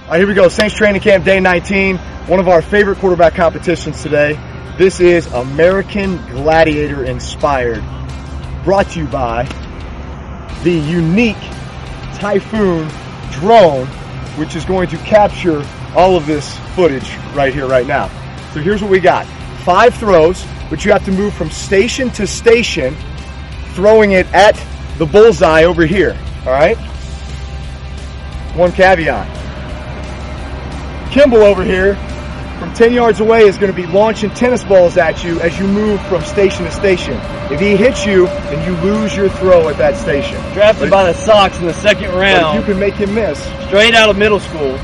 All right, here we go. Saints Training Camp, day 19. One of our favorite quarterback competitions today. This is American Gladiator inspired. Brought to you by the unique Typhoon drone, which is going to capture all of this footage right here, right now. So here's what we got. 5 throws, but you have to move from station to station, throwing it at the bullseye over here. All right? One caveat. Kimball over here, from 10 yards away, is going to be launching tennis balls at you as you move from station to station. If he hits you, then you lose your throw at that station. Drafted by the Sox in the second round. If you can make him miss. Straight out of middle school.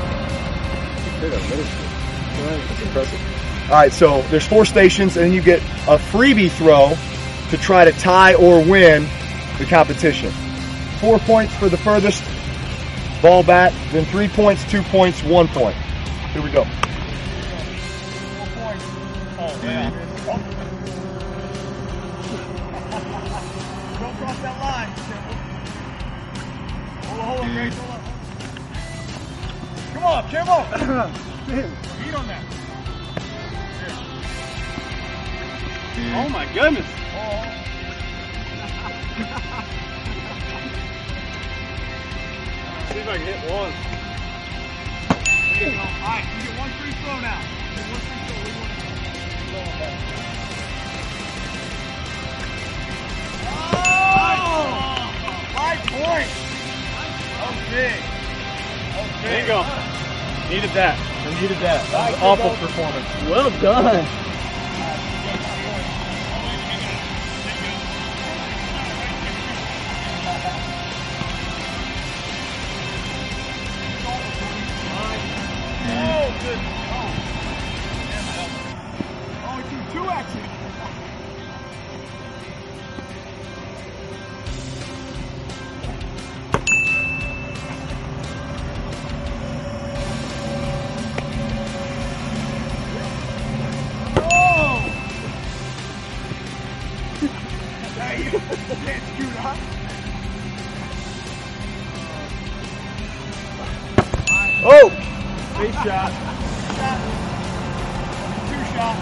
That's impressive. All right, so there's 4 stations, and then you get a freebie throw to try to tie or win the competition. 4 points for the furthest ball back, then 3 points, 2 points, 1 point. Here we go. 4 points. Oh, man. Don't cross that line. Hold on, Grace. Hold on. Come on, Kimball. Eat on that. Oh, my goodness. See if I can hit one. Alright, you get 1 free throw now. Get 1 free throw. We want to 5 points. Oh, big. There you go. Needed that. I needed that. That was an awful performance. Well done. Oh! Big shot. 2 shot.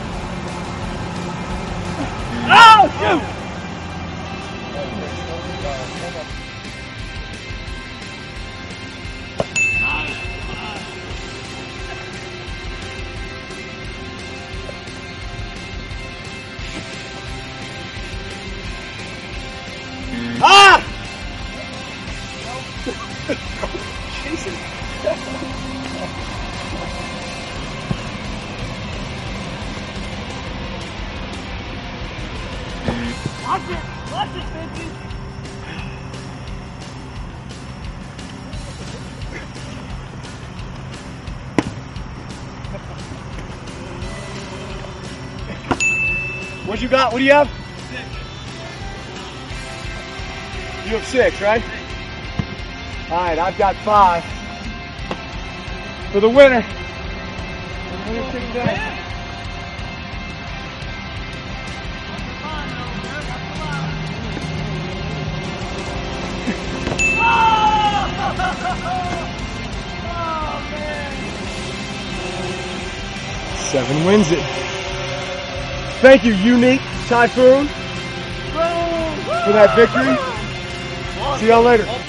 Oh, shoot! Ah! Jesus. Watch it, Vinci. What you got? What do you have? 6. You have 6, right? Alright, I've got 5. For the winner. The winner takes that. Oh, man. 7 wins it. Thank you, Unique Typhoon, for that victory. See y'all later.